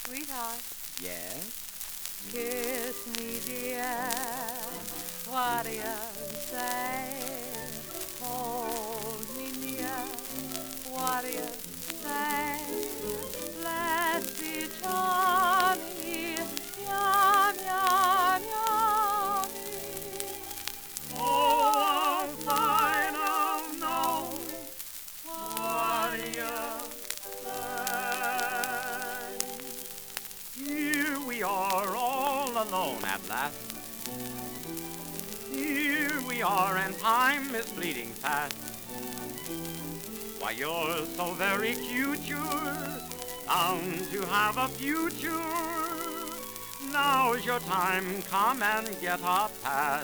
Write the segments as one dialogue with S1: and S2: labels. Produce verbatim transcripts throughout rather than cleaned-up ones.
S1: Sweetheart,
S2: Yes?
S1: kiss me, dear. What do you say? Hold me near. What do you say? Let's be charming. Yum, yum, yummy.
S2: Oh, I'm fine, oh no. What do you say? Here we are all alone at last. Here we are and time is fleeting fast. Why, you're so very cute, you're bound to have a future. Now's your time, come and get a pass.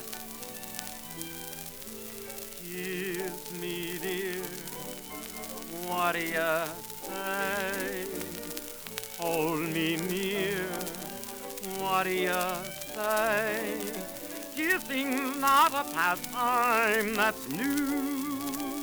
S2: Kiss me, dear, what do you say? Hold me near, what do you say? Kissing's not a pastime that's new.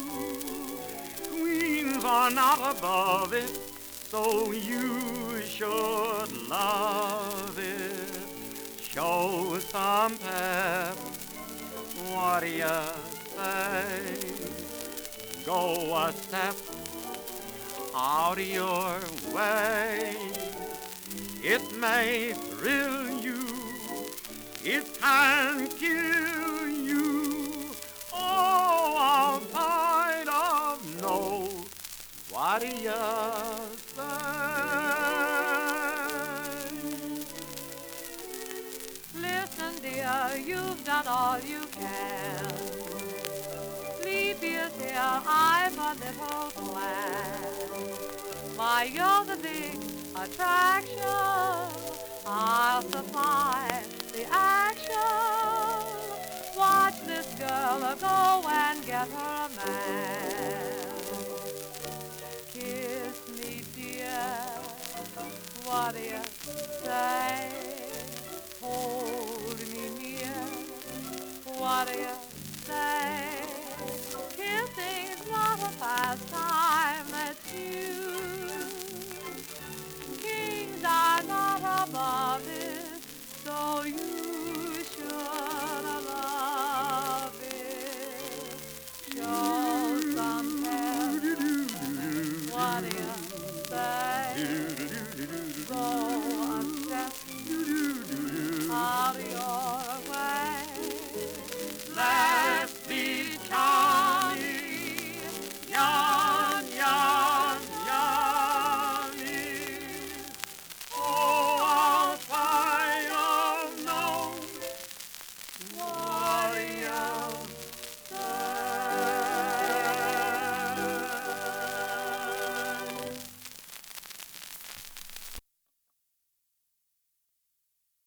S2: Queens are not above it, so you should love it. Show some pep, what do you say? Go a step out of your way. It may thrill you, it can kill you. Oh, I'm tired of no. What do you say?
S1: Listen, dear, you've done all you can. Sleep is here, I've a little plan. Why, you're the big attraction. I'll supply the action. Watch this girl go and get her a man. Kiss me, dear, what do you say? Hold me near, what do you say? Kissing's not a pastime that's you. Kings are not above it, so you should love it. Show some care, what do you say?